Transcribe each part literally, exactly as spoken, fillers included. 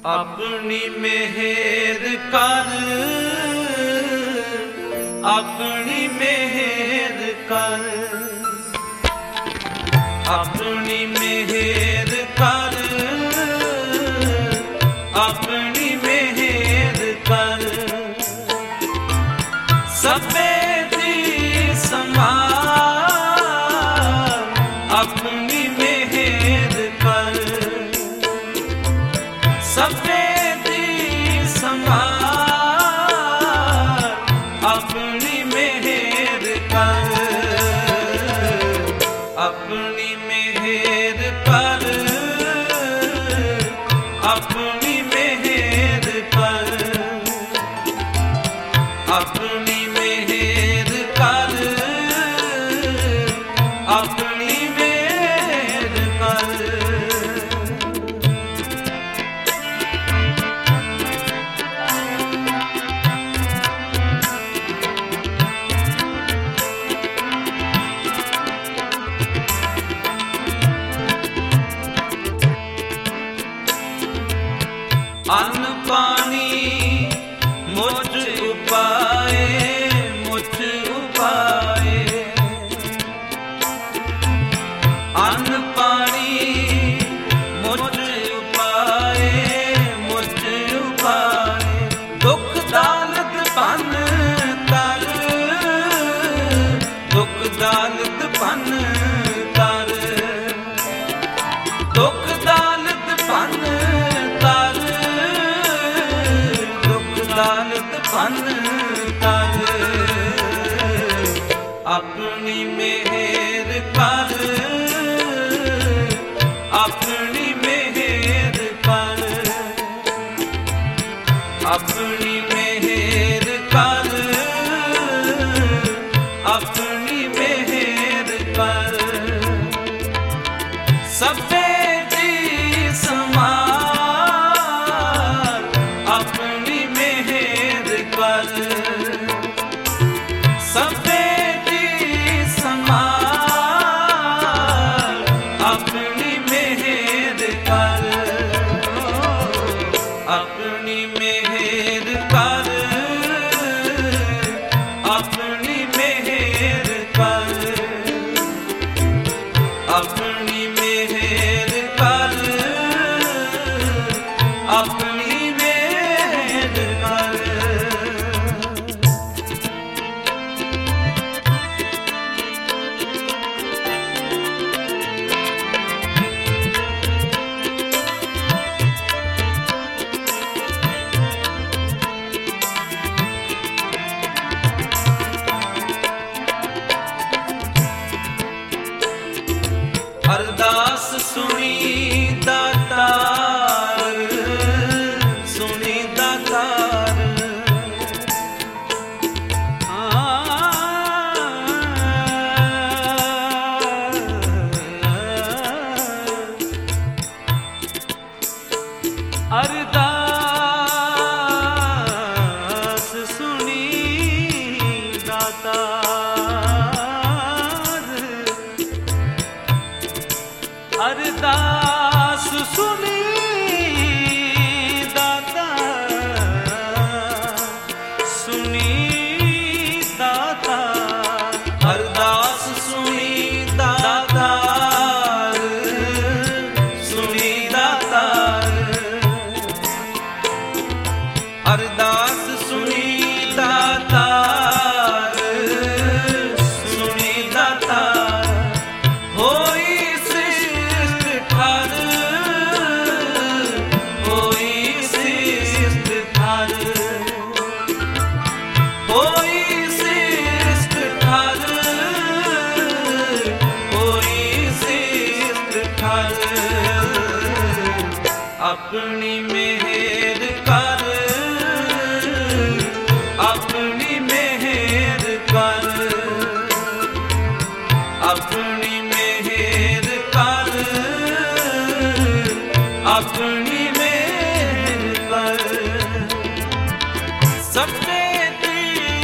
अपनी मेहर कर, अपनी मेहर कर, अपनी मेहर कर, अपनी मेहर कर। सफेदी संभाल अपनी मेहर कर, सफेदी संभाल अपनी मेहर कर, अपनी मेहर कर, अपनी मेहर कर, अपनी मेहर कर, अपनी मेहर कर। अन्न पानी मुझ उपाए, मुझ उपाए, अन्न पानी मुझ उपाए, मुझ उपाए। दुख दालत पन तर, दुख दालत पन तर, दुख दालत पन तर, दालत पन कर। अपनी मेहर कर, अपनी मेहर कर, अपनी मेहर कर, अपनी मेहर कर। सफेदी संभाल अपनी मेहर कर, सफेदी संभाल अपनी मेहर कर, अपनी मेहर कर, अपनी मेहर कर, अपनी मेहर कर, अपनी मेहर कर। अरदास सुनी दातार, सुनी दातार। अरदास सुनी दातार, अरदास सुनी दाता, सुनी दाता। अरदास सुनी दाता, सुनी दाता। अरदास सुनी दाता, सुनी दाता। होई अपनी मेहर कर, अपनी मेहर कर, अपनी मेहर कर, अपनी मेहर कर। सफेदी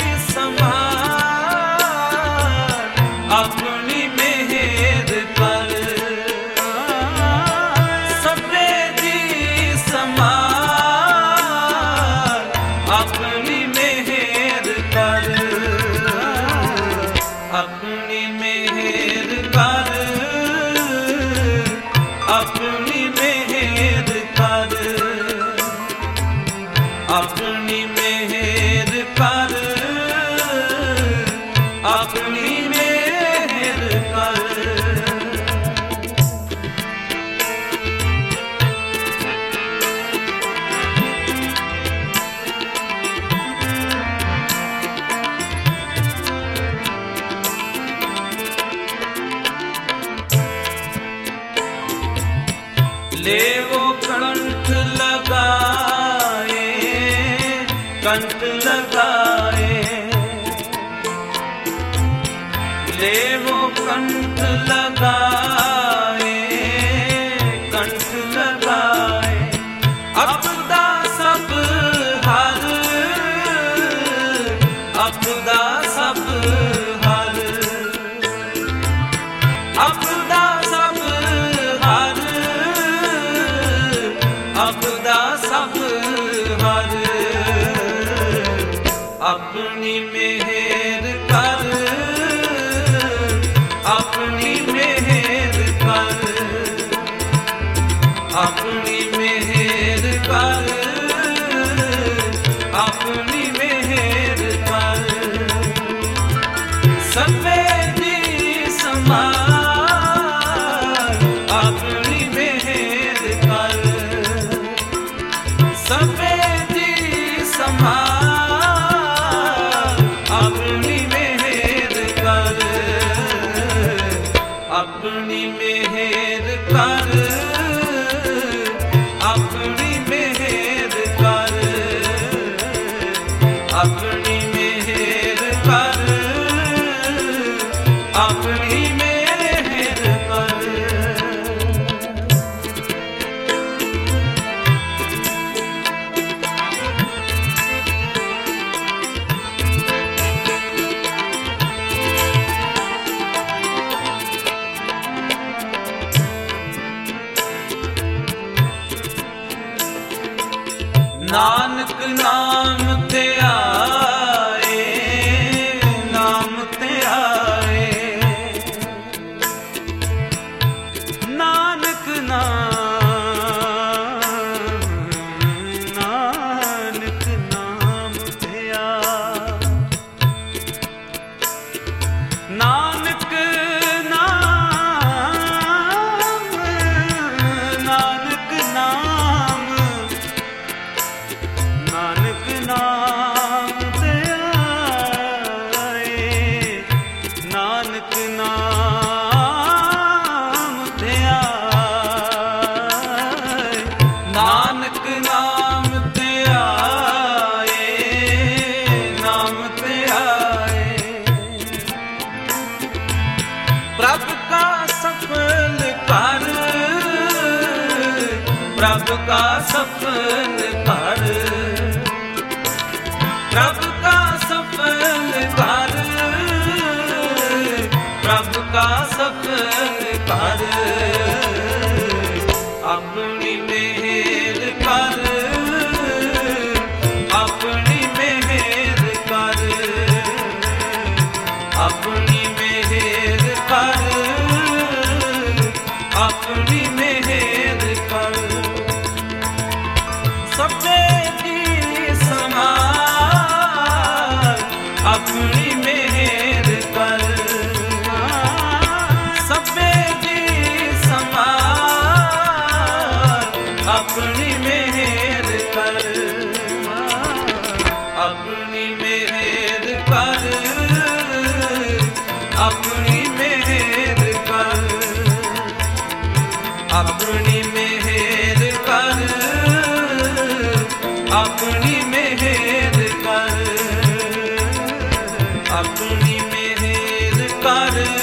संभाल अपनी मेहर कर, सफेदी अपनी मेहर कर। ले वो कंठ लगाए, कंठ लगाए, ले वो कंठ लगाए, कंठ लगाए, अपदा सब हर, अपदा सब हर, अपदा सब हर, अपदा सब हर, अपनी मेहर कर, अपनी मेहर कर, अपनी मेहर कर, अपनी मेहर कर। सफेदी समान अपनी मेहर कर, सफेदी समान अपनी मेहर कर, अपनी मेहर कर, अपनी मेहर कर, अपनी मेहर कर, अपनी मेहर कर। नानक नाम ते आए, नाम ते आए, नानक नाम, नानक नाम ते आए, नानक नाम, नानक नाम, नानक नाम ते आए, नानक नाम ते आए, नानक नाम ते आए, नाम ते आए, प्रभ का सफल कर, प्रभ का सफल कर, प्रभ का सफल कर, प्रभ का सफल कर, अपनी मेहर कर, अपनी मेहर कर, अपनी मेहर कर, अपनी मेहर कर। सफेदी समान अपनी मेहर कर, सफेदी समान अपनी मेहर कर, अपनी मेहर कर, अपनी मेहर कर, अपनी मेहर कर, अपनी मेहर कर, अपनी मेहर कर।